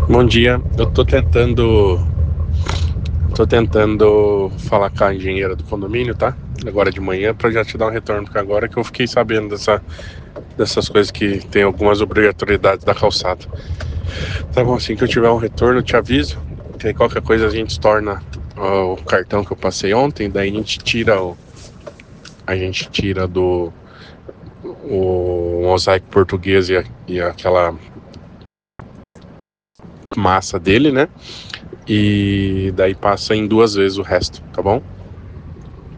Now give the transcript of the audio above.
Bom dia, eu tô tentando falar com a engenheira do condomínio, tá? Agora de manhã, pra já te dar um retorno, porque agora que eu fiquei sabendo dessas coisas que tem algumas obrigatoriedades da calçada. Tá bom, assim que eu tiver um retorno, eu te aviso, que aí qualquer coisa a gente torna o cartão que eu passei ontem, daí a gente tira do o mosaico português e aquela massa dele, né? E daí passa em 2 vezes o resto, tá bom?